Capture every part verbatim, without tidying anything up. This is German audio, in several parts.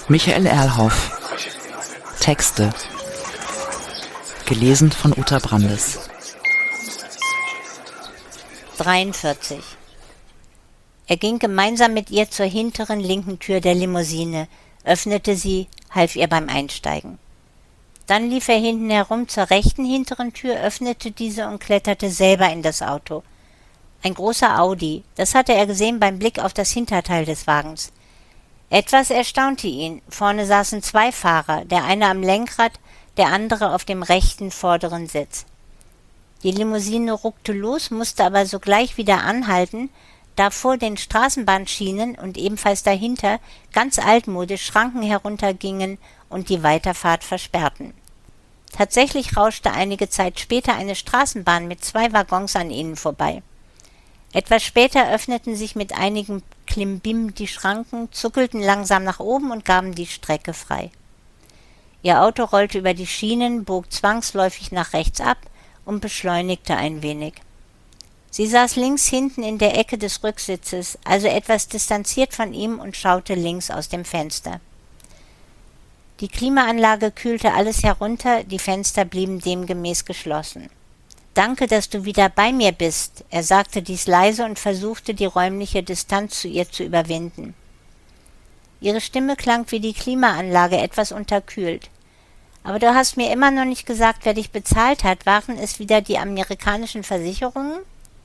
Michael Erlhoff. Texte. Gelesen von Uta Brandes. dreiundvierzig. Er ging gemeinsam mit ihr zur hinteren linken Tür der Limousine, öffnete sie, half ihr beim Einsteigen. Dann lief er hinten herum zur rechten hinteren Tür, öffnete diese und kletterte selber in das Auto. Ein großer Audi, das hatte er gesehen beim Blick auf das Hinterteil des Wagens. Etwas erstaunte ihn. Vorne saßen zwei Fahrer, der eine am Lenkrad, der andere auf dem rechten vorderen Sitz. Die Limousine ruckte los, musste aber sogleich wieder anhalten, da vor den Straßenbahnschienen und ebenfalls dahinter ganz altmodisch Schranken heruntergingen und die Weiterfahrt versperrten. Tatsächlich rauschte einige Zeit später eine Straßenbahn mit zwei Waggons an ihnen vorbei. Etwas später öffneten sich mit einigem Klimbim die Schranken, zuckelten langsam nach oben und gaben die Strecke frei. Ihr Auto rollte über die Schienen, bog zwangsläufig nach rechts ab und beschleunigte ein wenig. Sie saß links hinten in der Ecke des Rücksitzes, also etwas distanziert von ihm, und schaute links aus dem Fenster. Die Klimaanlage kühlte alles herunter, die Fenster blieben demgemäß geschlossen. »Danke, dass du wieder bei mir bist«, er sagte dies leise und versuchte, die räumliche Distanz zu ihr zu überwinden. Ihre Stimme klang wie die Klimaanlage, etwas unterkühlt. »Aber du hast mir immer noch nicht gesagt, wer dich bezahlt hat. Waren es wieder die amerikanischen Versicherungen?«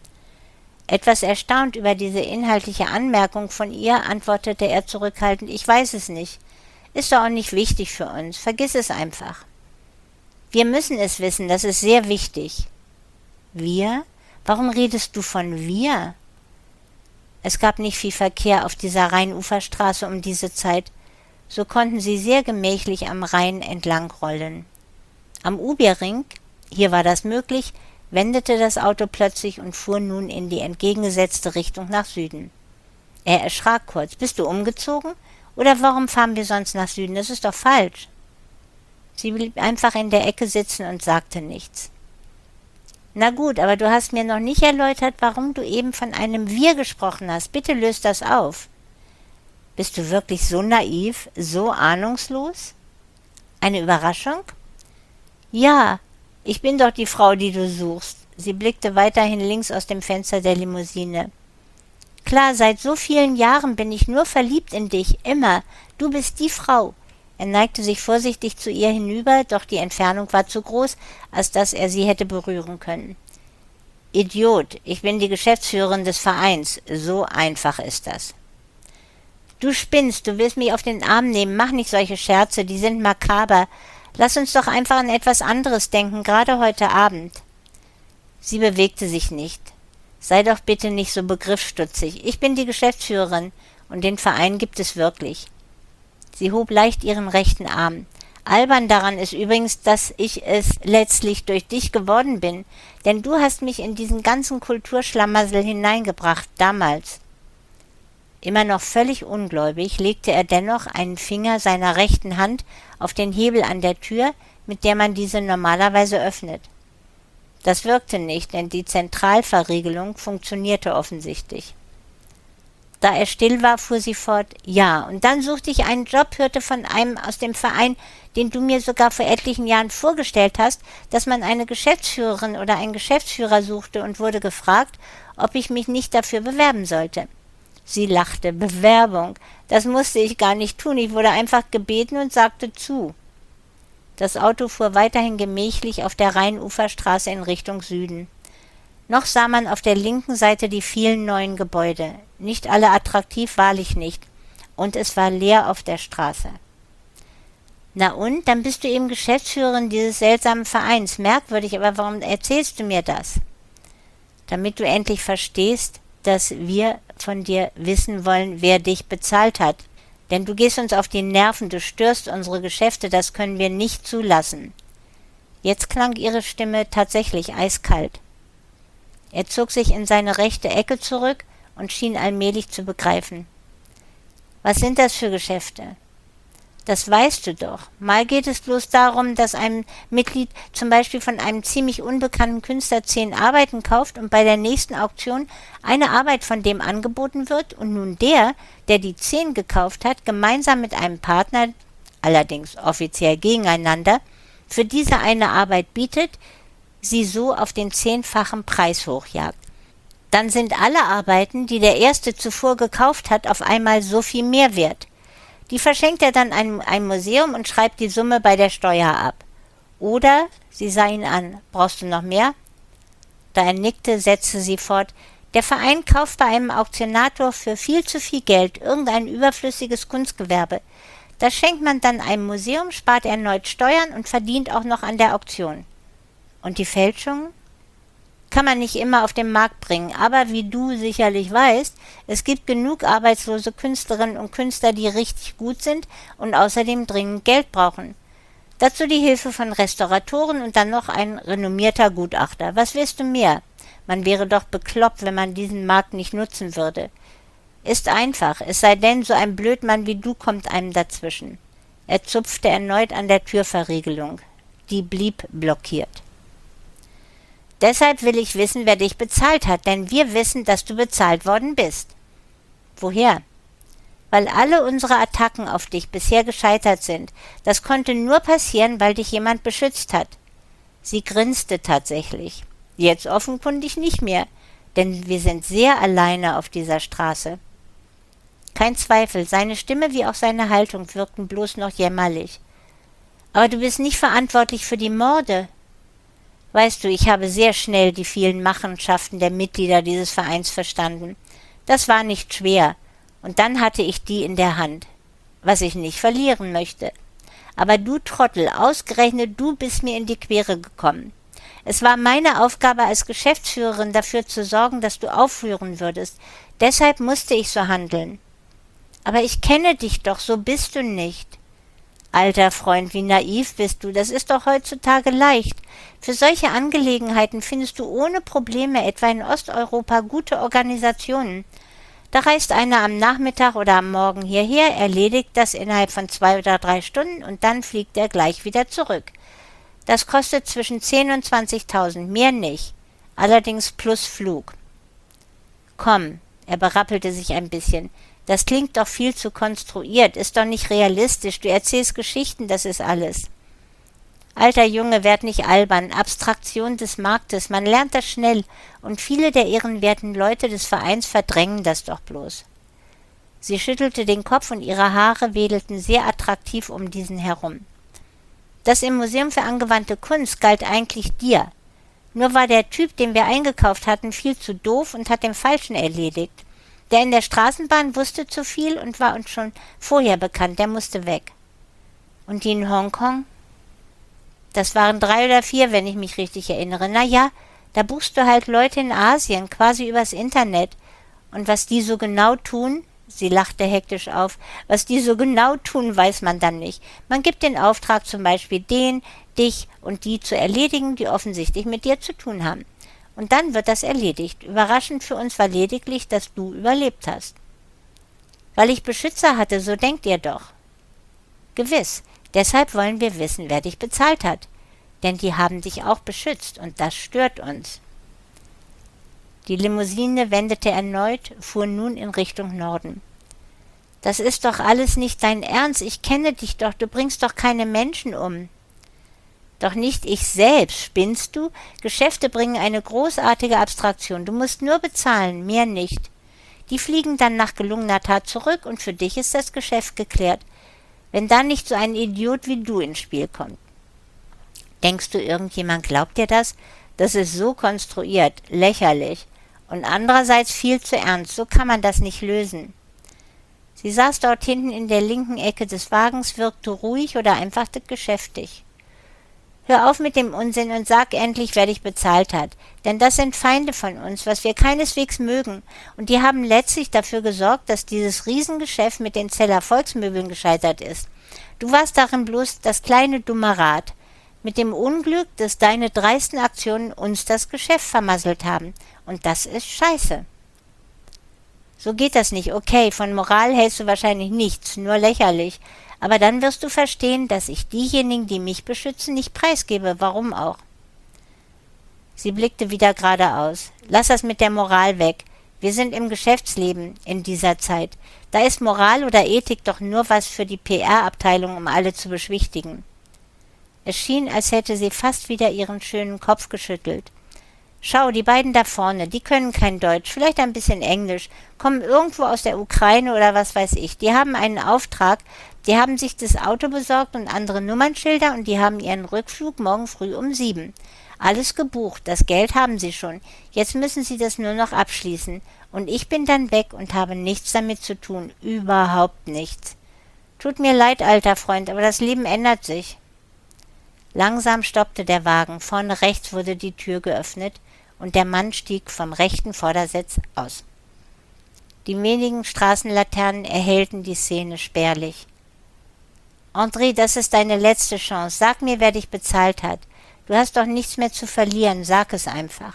Etwas erstaunt über diese inhaltliche Anmerkung von ihr, antwortete er zurückhaltend: »Ich weiß es nicht. Ist doch auch nicht wichtig für uns. Vergiss es einfach.« »Wir müssen es wissen, das ist sehr wichtig.« »Wir? Warum redest du von wir?« Es gab nicht viel Verkehr auf dieser Rheinuferstraße um diese Zeit, so konnten sie sehr gemächlich am Rhein entlang rollen. Am Ubiering, hier war das möglich, wendete das Auto plötzlich und fuhr nun in die entgegengesetzte Richtung nach Süden. Er erschrak kurz. »Bist du umgezogen? Oder warum fahren wir sonst nach Süden? Das ist doch falsch.« Sie blieb einfach in der Ecke sitzen und sagte nichts. »Na gut, aber du hast mir noch nicht erläutert, warum du eben von einem Wir gesprochen hast. Bitte löst das auf.« »Bist du wirklich so naiv, so ahnungslos?« »Eine Überraschung?« »Ja, ich bin doch die Frau, die du suchst.« Sie blickte weiterhin links aus dem Fenster der Limousine. »Klar, seit so vielen Jahren bin ich nur verliebt in dich, immer. Du bist die Frau.« Er neigte sich vorsichtig zu ihr hinüber, doch die Entfernung war zu groß, als dass er sie hätte berühren können. »Idiot, ich bin die Geschäftsführerin des Vereins. So einfach ist das.« »Du spinnst, du willst mich auf den Arm nehmen. Mach nicht solche Scherze, die sind makaber. Lass uns doch einfach an etwas anderes denken, gerade heute Abend.« Sie bewegte sich nicht. »Sei doch bitte nicht so begriffsstutzig. Ich bin die Geschäftsführerin und den Verein gibt es wirklich.« Sie hob leicht ihren rechten Arm. »Albern daran ist übrigens, dass ich es letztlich durch dich geworden bin, denn du hast mich in diesen ganzen Kulturschlamassel hineingebracht, damals.« Immer noch völlig ungläubig legte er dennoch einen Finger seiner rechten Hand auf den Hebel an der Tür, mit der man diese normalerweise öffnet. Das wirkte nicht, denn die Zentralverriegelung funktionierte offensichtlich. Da er still war, fuhr sie fort: »Ja, und dann suchte ich einen Job, hörte von einem aus dem Verein, den du mir sogar vor etlichen Jahren vorgestellt hast, dass man eine Geschäftsführerin oder einen Geschäftsführer suchte, und wurde gefragt, ob ich mich nicht dafür bewerben sollte.« Sie lachte. »Bewerbung, das musste ich gar nicht tun, ich wurde einfach gebeten und sagte zu.« Das Auto fuhr weiterhin gemächlich auf der Rheinuferstraße in Richtung Süden. Noch sah man auf der linken Seite die vielen neuen Gebäude. Nicht alle attraktiv, wahrlich nicht. Und es war leer auf der Straße. »Na und? Dann bist du eben Geschäftsführerin dieses seltsamen Vereins. Merkwürdig, aber warum erzählst du mir das?« »Damit du endlich verstehst, dass wir von dir wissen wollen, wer dich bezahlt hat. Denn du gehst uns auf die Nerven, du störst unsere Geschäfte, das können wir nicht zulassen.« Jetzt klang ihre Stimme tatsächlich eiskalt. Er zog sich in seine rechte Ecke zurück und schien allmählich zu begreifen. »Was sind das für Geschäfte?« Das weißt du doch. Mal geht es bloß darum, dass ein Mitglied zum Beispiel von einem ziemlich unbekannten Künstler zehn Arbeiten kauft und bei der nächsten Auktion eine Arbeit von dem angeboten wird und nun der, der die zehn gekauft hat, gemeinsam mit einem Partner, allerdings offiziell gegeneinander, für diese eine Arbeit bietet, sie so auf den zehnfachen Preis hochjagt. Dann sind alle Arbeiten, die der Erste zuvor gekauft hat, auf einmal so viel mehr wert. Die verschenkt er dann einem, einem Museum und schreibt die Summe bei der Steuer ab. Oder sie sah ihn an, brauchst du noch mehr? Da er nickte, setzte sie fort, der Verein kauft bei einem Auktionator für viel zu viel Geld irgendein überflüssiges Kunstgewerbe. Das schenkt man dann einem Museum, spart erneut Steuern und verdient auch noch an der Auktion. Und die Fälschungen? Kann man nicht immer auf den Markt bringen, aber wie du sicherlich weißt, es gibt genug arbeitslose Künstlerinnen und Künstler, die richtig gut sind und außerdem dringend Geld brauchen. Dazu die Hilfe von Restauratoren und dann noch ein renommierter Gutachter. Was willst du mehr? Man wäre doch bekloppt, wenn man diesen Markt nicht nutzen würde. Ist einfach, es sei denn, so ein Blödmann wie du kommt einem dazwischen. Er zupfte erneut an der Türverriegelung. Die blieb blockiert. Deshalb will ich wissen, wer dich bezahlt hat, denn wir wissen, dass du bezahlt worden bist. Woher? Weil alle unsere Attacken auf dich bisher gescheitert sind. Das konnte nur passieren, weil dich jemand beschützt hat. Sie grinste tatsächlich. Jetzt offenkundig nicht mehr, denn wir sind sehr alleine auf dieser Straße. Kein Zweifel, seine Stimme wie auch seine Haltung wirkten bloß noch jämmerlich. Aber du bist nicht verantwortlich für die Morde. Weißt du, ich habe sehr schnell die vielen Machenschaften der Mitglieder dieses Vereins verstanden. Das war nicht schwer, und dann hatte ich die in der Hand, was ich nicht verlieren möchte. Aber du Trottel, ausgerechnet du bist mir in die Quere gekommen. Es war meine Aufgabe als Geschäftsführerin dafür zu sorgen, dass du aufhören würdest. Deshalb musste ich so handeln. Aber ich kenne dich doch, so bist du nicht. Alter Freund, wie naiv bist du, das ist doch heutzutage leicht. Für solche Angelegenheiten findest du ohne Probleme etwa in Osteuropa gute Organisationen. Da reist einer am Nachmittag oder am Morgen hierher, erledigt das innerhalb von zwei oder drei Stunden und dann fliegt er gleich wieder zurück. Das kostet zwischen zehn und zwanzigtausend, mehr nicht, allerdings plus Flug. Komm, er berappelte sich ein bisschen. Das klingt doch viel zu konstruiert, ist doch nicht realistisch, du erzählst Geschichten, das ist alles. Alter Junge, werd nicht albern, Abstraktion des Marktes, man lernt das schnell, und viele der ehrenwerten Leute des Vereins verdrängen das doch bloß. Sie schüttelte den Kopf und ihre Haare wedelten sehr attraktiv um diesen herum. Das im Museum für angewandte Kunst galt eigentlich dir. Nur war der Typ, den wir eingekauft hatten, viel zu doof und hat den Falschen erledigt. Der in der Straßenbahn wusste zu viel und war uns schon vorher bekannt, der musste weg. Und die in Hongkong? Das waren drei oder vier, wenn ich mich richtig erinnere. Na ja, da buchst du halt Leute in Asien, quasi übers Internet. Und was die so genau tun, sie lachte hektisch auf, was die so genau tun, weiß man dann nicht. Man gibt den Auftrag zum Beispiel den, dich und die zu erledigen, die offensichtlich mit dir zu tun haben. Und dann wird das erledigt. Überraschend für uns war lediglich, dass du überlebt hast. Weil ich Beschützer hatte, so denkt ihr doch. Gewiss, deshalb wollen wir wissen, wer dich bezahlt hat. Denn die haben dich auch beschützt und das stört uns. Die Limousine wendete erneut, fuhr nun in Richtung Norden. Das ist doch alles nicht dein Ernst, ich kenne dich doch, du bringst doch keine Menschen um. Doch nicht ich selbst, spinnst du? Geschäfte bringen eine großartige Abstraktion. Du musst nur bezahlen, mehr nicht. Die fliegen dann nach gelungener Tat zurück und für dich ist das Geschäft geklärt, wenn dann nicht so ein Idiot wie du ins Spiel kommt. Denkst du, irgendjemand glaubt dir das? Das ist so konstruiert, lächerlich und andererseits viel zu ernst. So kann man das nicht lösen. Sie saß dort hinten in der linken Ecke des Wagens, wirkte ruhig oder einfach geschäftig. Hör auf mit dem Unsinn und sag endlich, wer dich bezahlt hat. Denn das sind Feinde von uns, was wir keineswegs mögen. Und die haben letztlich dafür gesorgt, dass dieses Riesengeschäft mit den Zeller Volksmöbeln gescheitert ist. Du warst darin bloß das kleine dumme Rad. Mit dem Unglück, dass deine dreisten Aktionen uns das Geschäft vermasselt haben. Und das ist scheiße. So geht das nicht. Okay, von Moral hältst du wahrscheinlich nichts, nur lächerlich. Aber dann wirst du verstehen, dass ich diejenigen, die mich beschützen, nicht preisgebe. Warum auch? Sie blickte wieder geradeaus. Lass das mit der Moral weg. Wir sind im Geschäftsleben in dieser Zeit. Da ist Moral oder Ethik doch nur was für die P R-Abteilung, um alle zu beschwichtigen. Es schien, als hätte sie fast wieder ihren schönen Kopf geschüttelt. Schau, die beiden da vorne, die können kein Deutsch, vielleicht ein bisschen Englisch, kommen irgendwo aus der Ukraine oder was weiß ich. Die haben einen Auftrag, die haben sich das Auto besorgt und andere Nummernschilder und die haben ihren Rückflug morgen früh um sieben. Alles gebucht, das Geld haben sie schon. Jetzt müssen sie das nur noch abschließen. Und ich bin dann weg und habe nichts damit zu tun. Überhaupt nichts. Tut mir leid, alter Freund, aber das Leben ändert sich. Langsam stoppte der Wagen. Vorne rechts wurde die Tür geöffnet und der Mann stieg vom rechten Vordersitz aus. Die wenigen Straßenlaternen erhellten die Szene spärlich. »André, das ist deine letzte Chance. Sag mir, wer dich bezahlt hat. Du hast doch nichts mehr zu verlieren. Sag es einfach.«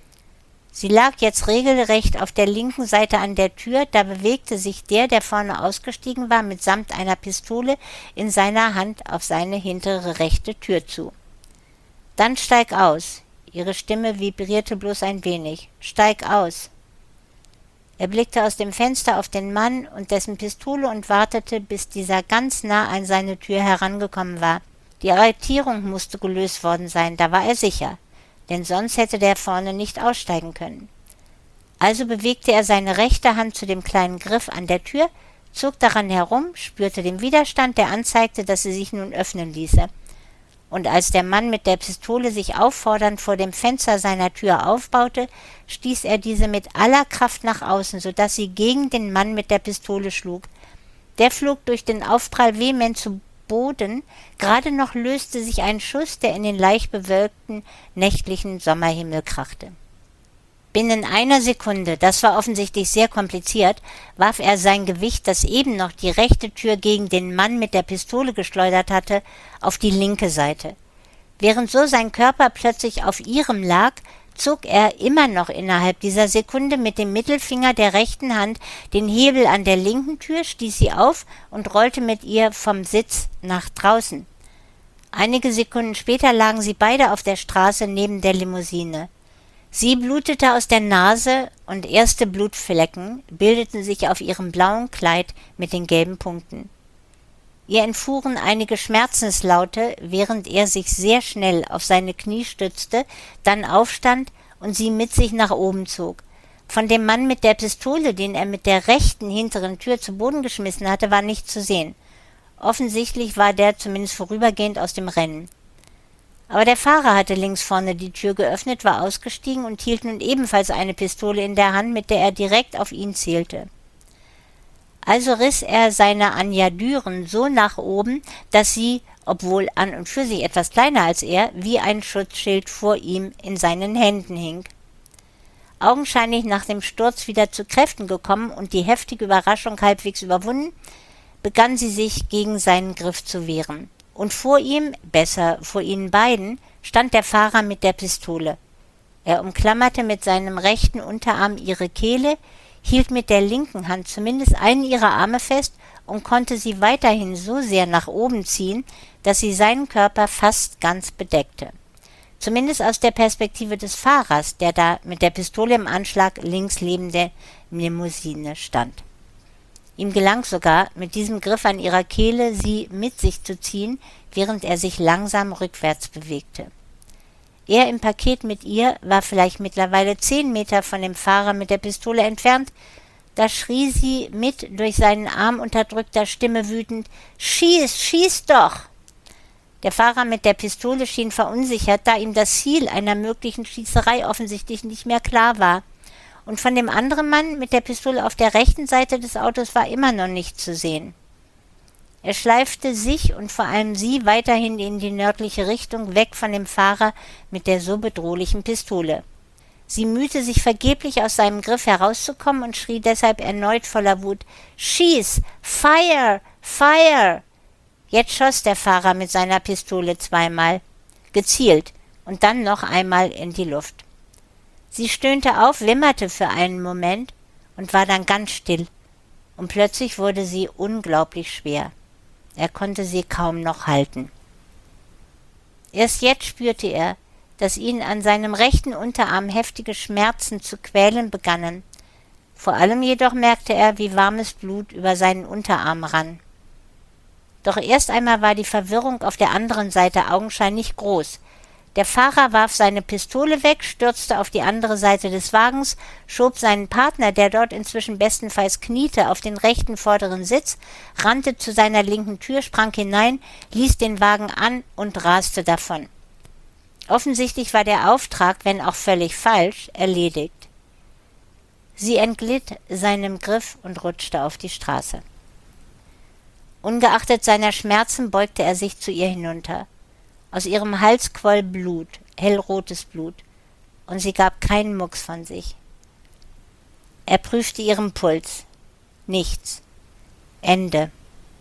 Sie lag jetzt regelrecht auf der linken Seite an der Tür, da bewegte sich der, der vorne ausgestiegen war, mitsamt einer Pistole in seiner Hand auf seine hintere rechte Tür zu. »Dann steig aus!« Ihre Stimme vibrierte bloß ein wenig. »Steig aus!« Er blickte aus dem Fenster auf den Mann und dessen Pistole und wartete, bis dieser ganz nah an seine Tür herangekommen war. Die Arretierung musste gelöst worden sein, da war er sicher, denn sonst hätte der vorne nicht aussteigen können. Also bewegte er seine rechte Hand zu dem kleinen Griff an der Tür, zog daran herum, spürte den Widerstand, der anzeigte, dass sie sich nun öffnen ließe. Und als der Mann mit der Pistole sich auffordernd vor dem Fenster seiner Tür aufbaute, stieß er diese mit aller Kraft nach außen, so dass sie gegen den Mann mit der Pistole schlug. Der flog durch den Aufprall vehement zu Boden, gerade noch löste sich ein Schuss, der in den leicht bewölkten, nächtlichen Sommerhimmel krachte. Binnen einer Sekunde, das war offensichtlich sehr kompliziert, warf er sein Gewicht, das eben noch die rechte Tür gegen den Mann mit der Pistole geschleudert hatte, auf die linke Seite. Während so sein Körper plötzlich auf ihrem lag, zog er immer noch innerhalb dieser Sekunde mit dem Mittelfinger der rechten Hand den Hebel an der linken Tür, stieß sie auf und rollte mit ihr vom Sitz nach draußen. Einige Sekunden später lagen sie beide auf der Straße neben der Limousine. Sie blutete aus der Nase und erste Blutflecken bildeten sich auf ihrem blauen Kleid mit den gelben Punkten. Ihr entfuhren einige Schmerzenslaute, während er sich sehr schnell auf seine Knie stützte, dann aufstand und sie mit sich nach oben zog. Von dem Mann mit der Pistole, den er mit der rechten hinteren Tür zu Boden geschmissen hatte, war nichts zu sehen. Offensichtlich war der zumindest vorübergehend aus dem Rennen. Aber der Fahrer hatte links vorne die Tür geöffnet, war ausgestiegen und hielt nun ebenfalls eine Pistole in der Hand, mit der er direkt auf ihn zielte. Also riss er seine Anyadüren so nach oben, dass sie, obwohl an und für sich etwas kleiner als er, wie ein Schutzschild vor ihm in seinen Händen hing. Augenscheinlich nach dem Sturz wieder zu Kräften gekommen und die heftige Überraschung halbwegs überwunden, begann sie sich gegen seinen Griff zu wehren. Und vor ihm, besser vor ihnen beiden, stand der Fahrer mit der Pistole. Er umklammerte mit seinem rechten Unterarm ihre Kehle, hielt mit der linken Hand zumindest einen ihrer Arme fest und konnte sie weiterhin so sehr nach oben ziehen, dass sie seinen Körper fast ganz bedeckte. Zumindest aus der Perspektive des Fahrers, der da mit der Pistole im Anschlag links neben der Limousine stand. Ihm gelang sogar, mit diesem Griff an ihrer Kehle sie mit sich zu ziehen, während er sich langsam rückwärts bewegte. Er im Paket mit ihr war vielleicht mittlerweile zehn Meter von dem Fahrer mit der Pistole entfernt, da schrie sie mit durch seinen Arm unterdrückter Stimme wütend: »Schieß, schieß doch!« Der Fahrer mit der Pistole schien verunsichert, da ihm das Ziel einer möglichen Schießerei offensichtlich nicht mehr klar war. Und von dem anderen Mann mit der Pistole auf der rechten Seite des Autos war immer noch nichts zu sehen. Er schleifte sich und vor allem sie weiterhin in die nördliche Richtung, weg von dem Fahrer mit der so bedrohlichen Pistole. Sie mühte sich vergeblich aus seinem Griff herauszukommen und schrie deshalb erneut voller Wut: »Schieß! Fire! Fire!« Jetzt schoss der Fahrer mit seiner Pistole zweimal, gezielt und dann noch einmal in die Luft. Sie stöhnte auf, wimmerte für einen Moment und war dann ganz still, und plötzlich wurde sie unglaublich schwer. Er konnte sie kaum noch halten. Erst jetzt spürte er, dass ihn an seinem rechten Unterarm heftige Schmerzen zu quälen begannen. Vor allem jedoch merkte er, wie warmes Blut über seinen Unterarm rann. Doch erst einmal war die Verwirrung auf der anderen Seite augenscheinlich groß. Der Fahrer warf seine Pistole weg, stürzte auf die andere Seite des Wagens, schob seinen Partner, der dort inzwischen bestenfalls kniete, auf den rechten vorderen Sitz, rannte zu seiner linken Tür, sprang hinein, ließ den Wagen an und raste davon. Offensichtlich war der Auftrag, wenn auch völlig falsch, erledigt. Sie entglitt seinem Griff und rutschte auf die Straße. Ungeachtet seiner Schmerzen beugte er sich zu ihr hinunter. Aus ihrem Hals quoll Blut, hellrotes Blut, und sie gab keinen Mucks von sich. Er prüfte ihren Puls. Nichts. Ende.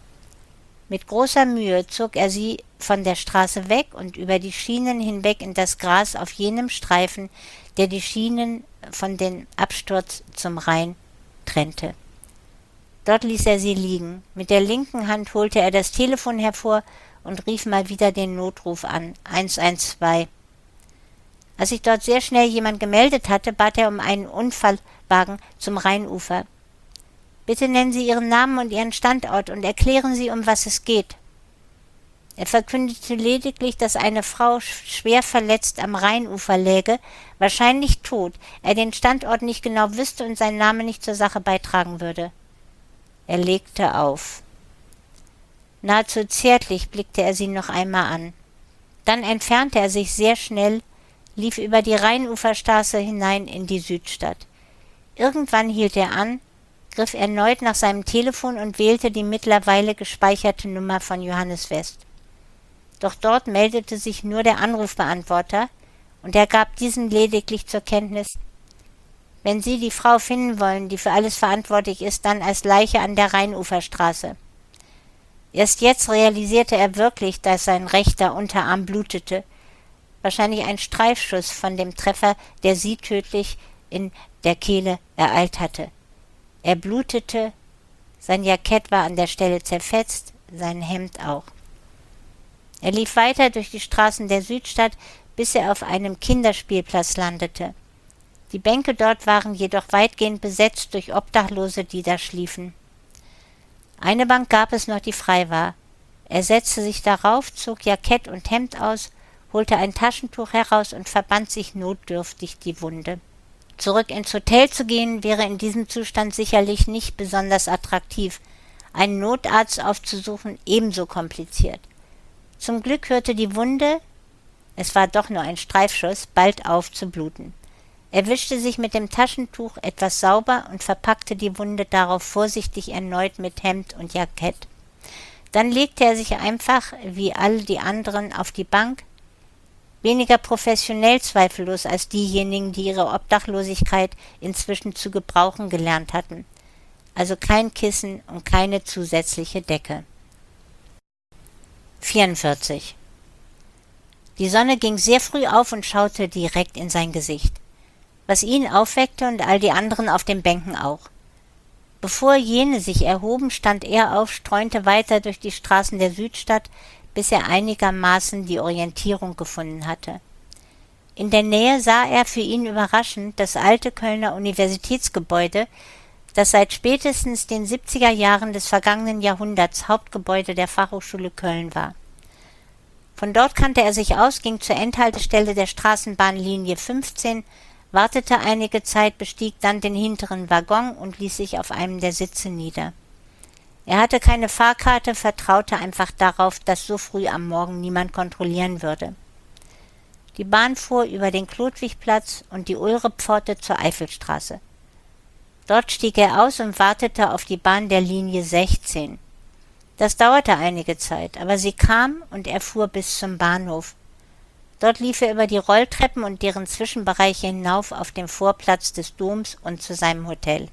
Mit großer Mühe zog er sie von der Straße weg und über die Schienen hinweg in das Gras auf jenem Streifen, der die Schienen von dem Absturz zum Rhein trennte. Dort ließ er sie liegen. Mit der linken Hand holte er das Telefon hervor und rief mal wieder den Notruf an, eins eins zwei. Als sich dort sehr schnell jemand gemeldet hatte, bat er um einen Unfallwagen zum Rheinufer. »Bitte nennen Sie Ihren Namen und Ihren Standort und erklären Sie, um was es geht.« Er verkündete lediglich, dass eine Frau schwer verletzt am Rheinufer läge, wahrscheinlich tot, er den Standort nicht genau wüsste und sein Name nicht zur Sache beitragen würde. Er legte auf. Nahezu zärtlich blickte er sie noch einmal an. Dann entfernte er sich sehr schnell, lief über die Rheinuferstraße hinein in die Südstadt. Irgendwann hielt er an, griff erneut nach seinem Telefon und wählte die mittlerweile gespeicherte Nummer von Johannes West. Doch dort meldete sich nur der Anrufbeantworter, und er gab diesen lediglich zur Kenntnis: »Wenn Sie die Frau finden wollen, die für alles verantwortlich ist, dann als Leiche an der Rheinuferstraße.« Erst jetzt realisierte er wirklich, dass sein rechter Unterarm blutete. Wahrscheinlich ein Streifschuss von dem Treffer, der sie tödlich in der Kehle ereilt hatte. Er blutete, sein Jackett war an der Stelle zerfetzt, sein Hemd auch. Er lief weiter durch die Straßen der Südstadt, bis er auf einem Kinderspielplatz landete. Die Bänke dort waren jedoch weitgehend besetzt durch Obdachlose, die da schliefen. Eine Bank gab es noch, die frei war. Er setzte sich darauf, zog Jackett und Hemd aus, holte ein Taschentuch heraus und verband sich notdürftig die Wunde. Zurück ins Hotel zu gehen, wäre in diesem Zustand sicherlich nicht besonders attraktiv, einen Notarzt aufzusuchen ebenso kompliziert. Zum Glück hörte die Wunde, es war doch nur ein Streifschuss, bald auf zu bluten. Er wischte sich mit dem Taschentuch etwas sauber und verpackte die Wunde darauf vorsichtig erneut mit Hemd und Jackett. Dann legte er sich einfach, wie all die anderen, auf die Bank, weniger professionell zweifellos als diejenigen, die ihre Obdachlosigkeit inzwischen zu gebrauchen gelernt hatten. Also kein Kissen und keine zusätzliche Decke. vierundvierzig. Die Sonne ging sehr früh auf und schaute direkt in sein Gesicht, was ihn aufweckte und all die anderen auf den Bänken auch. Bevor jene sich erhoben, stand er auf, streunte weiter durch die Straßen der Südstadt, bis er einigermaßen die Orientierung gefunden hatte. In der Nähe sah er, für ihn überraschend, das alte Kölner Universitätsgebäude, das seit spätestens den siebziger Jahren des vergangenen Jahrhunderts Hauptgebäude der Fachhochschule Köln war. Von dort kannte er sich aus, ging zur Endhaltestelle der Straßenbahnlinie fünfzehn, wartete einige Zeit, bestieg dann den hinteren Waggon und ließ sich auf einem der Sitze nieder. Er hatte keine Fahrkarte, vertraute einfach darauf, dass so früh am Morgen niemand kontrollieren würde. Die Bahn fuhr über den Chlodwigplatz und die Ulrepforte zur Eifelstraße. Dort stieg er aus und wartete auf die Bahn der Linie sechzehn. Das dauerte einige Zeit, aber sie kam und er fuhr bis zum Bahnhof. Dort lief er über die Rolltreppen und deren Zwischenbereiche hinauf auf den Vorplatz des Doms und zu seinem Hotel.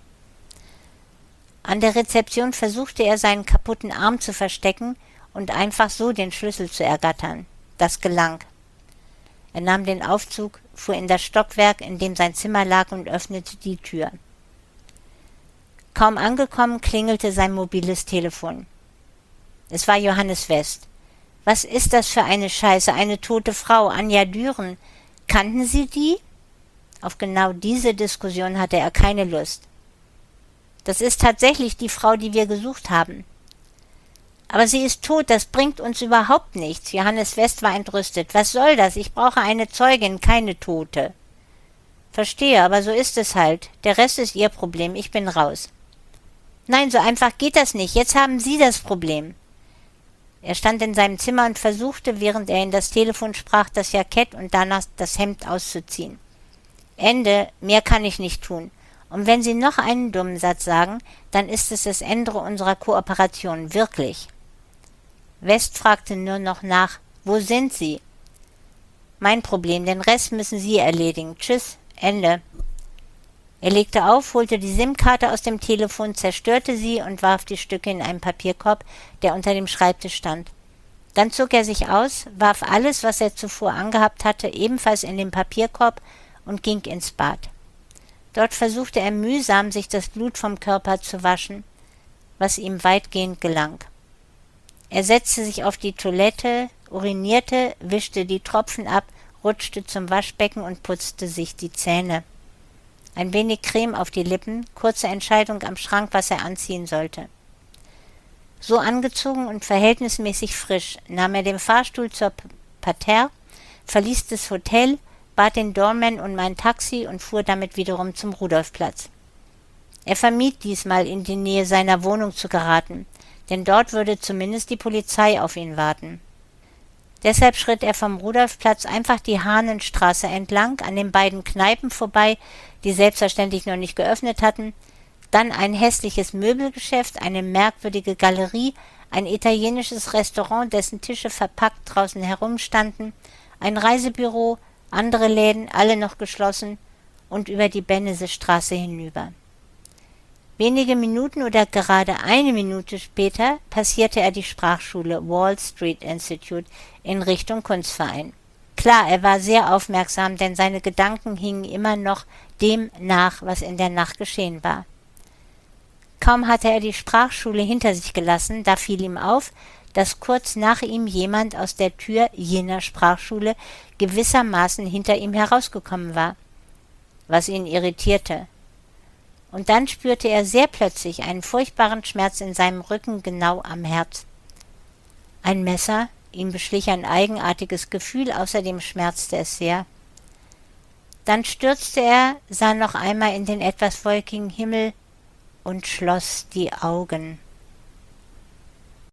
An der Rezeption versuchte er, seinen kaputten Arm zu verstecken und einfach so den Schlüssel zu ergattern. Das gelang. Er nahm den Aufzug, fuhr in das Stockwerk, in dem sein Zimmer lag, und öffnete die Tür. Kaum angekommen, klingelte sein mobiles Telefon. Es war Johannes West. Was ist das für eine Scheiße, eine tote Frau, Anja Düren? Kannten Sie die? Auf genau diese Diskussion hatte er keine Lust. Das ist tatsächlich die Frau, die wir gesucht haben. Aber sie ist tot, das bringt uns überhaupt nichts. Johannes West war entrüstet. Was soll das? Ich brauche eine Zeugin, keine Tote. Verstehe, aber so ist es halt. Der Rest ist Ihr Problem, ich bin raus. Nein, so einfach geht das nicht. Jetzt haben Sie das Problem. Er stand in seinem Zimmer und versuchte, während er in das Telefon sprach, das Jackett und danach das Hemd auszuziehen. Ende, mehr kann ich nicht tun. Und wenn Sie noch einen dummen Satz sagen, dann ist es das Ende unserer Kooperation, wirklich. West fragte nur noch nach, wo sind Sie? Mein Problem, den Rest müssen Sie erledigen. Tschüss, Ende. Er legte auf, holte die SIM-Karte aus dem Telefon, zerstörte sie und warf die Stücke in einen Papierkorb, der unter dem Schreibtisch stand. Dann zog er sich aus, warf alles, was er zuvor angehabt hatte, ebenfalls in den Papierkorb und ging ins Bad. Dort versuchte er mühsam, sich das Blut vom Körper zu waschen, was ihm weitgehend gelang. Er setzte sich auf die Toilette, urinierte, wischte die Tropfen ab, rutschte zum Waschbecken und putzte sich die Zähne. Ein wenig Creme auf die Lippen, kurze Entscheidung am Schrank, was er anziehen sollte. So angezogen und verhältnismäßig frisch nahm er den Fahrstuhl zur Parterre, verließ das Hotel, bat den Doorman um ein Taxi und fuhr damit wiederum zum Rudolfplatz. Er vermied diesmal, in die Nähe seiner Wohnung zu geraten, denn dort würde zumindest die Polizei auf ihn warten. Deshalb schritt er vom Rudolfplatz einfach die Hahnenstraße entlang, an den beiden Kneipen vorbei, die selbstverständlich noch nicht geöffnet hatten, dann ein hässliches Möbelgeschäft, eine merkwürdige Galerie, ein italienisches Restaurant, dessen Tische verpackt draußen herumstanden, ein Reisebüro, andere Läden, alle noch geschlossen, und über die Bennesestraße hinüber. Wenige Minuten oder gerade eine Minute später passierte er die Sprachschule Wall Street Institute in Richtung Kunstverein. Klar, er war sehr aufmerksam, denn seine Gedanken hingen immer noch dem nach, was in der Nacht geschehen war. Kaum hatte er die Sprachschule hinter sich gelassen, da fiel ihm auf, dass kurz nach ihm jemand aus der Tür jener Sprachschule gewissermaßen hinter ihm herausgekommen war, was ihn irritierte. Und dann spürte er sehr plötzlich einen furchtbaren Schmerz in seinem Rücken genau am Herz. Ein Messer, ihn beschlich ein eigenartiges Gefühl, außerdem schmerzte es sehr. Dann stürzte er, sah noch einmal in den etwas wolkigen Himmel und schloss die Augen.